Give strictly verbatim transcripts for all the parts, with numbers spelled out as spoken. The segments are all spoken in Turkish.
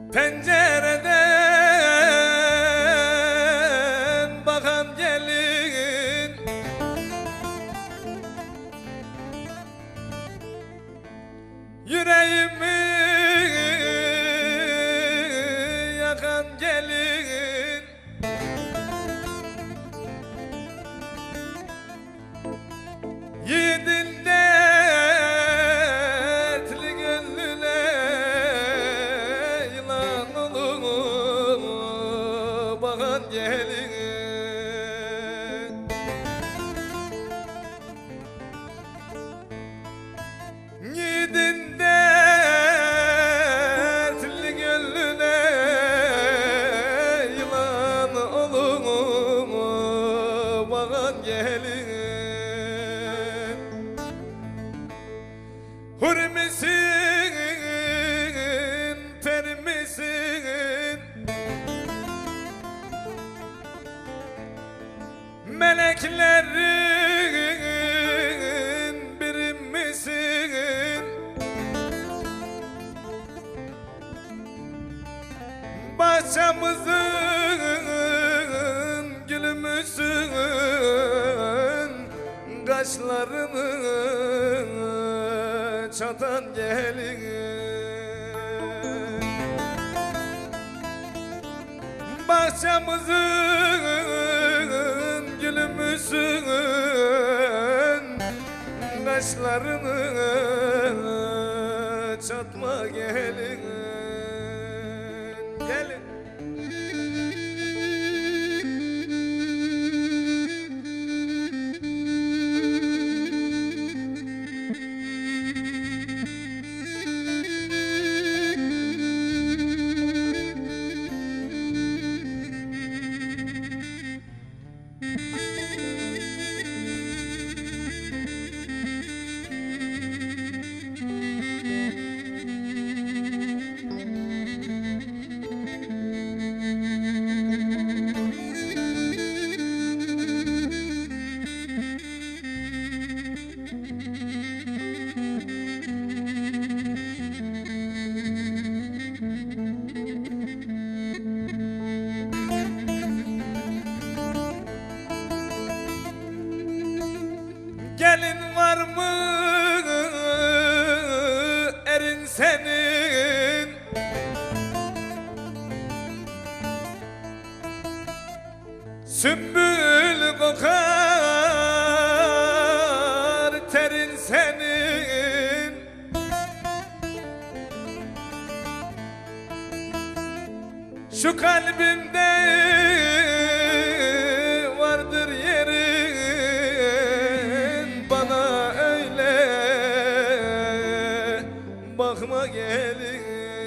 Pencereden bakan gelin yüreğimi yakan gelin yiğidin dertli gönlüne yılan olup bakan gelin yiğidin dertli gönlüne yılan olup bakan gelin hur misin, per misin? Meleklerin biri misin? Bahçemizin gülü müsün? Kaşlarını çatan gelin bahçemizin gülü müsün? Kaşlarını çatma gelin gelin. Gelin var mı erin senin? Sümbül kokar terin senin. Şu kalbimde vardır yerin, bana öyle bakma gelin.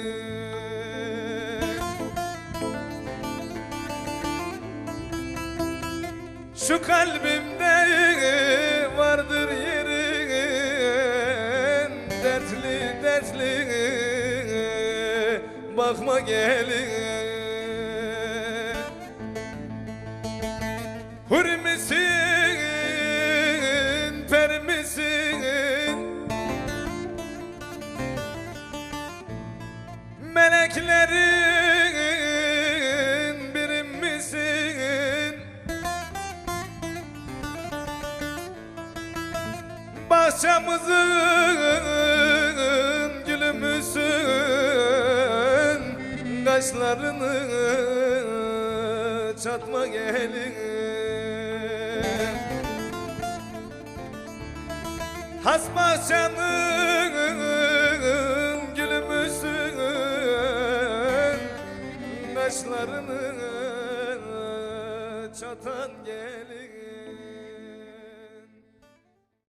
Şu kalbimde vardır yerin, dertli dertli bakma gelin. Hur misin, per misin? Meleklerin biri misin? Bahçemizin gülü müsün? Kaşlarını çatma gelin. Has bahçenin gülü müsün? Kaşlarını çatan gelin.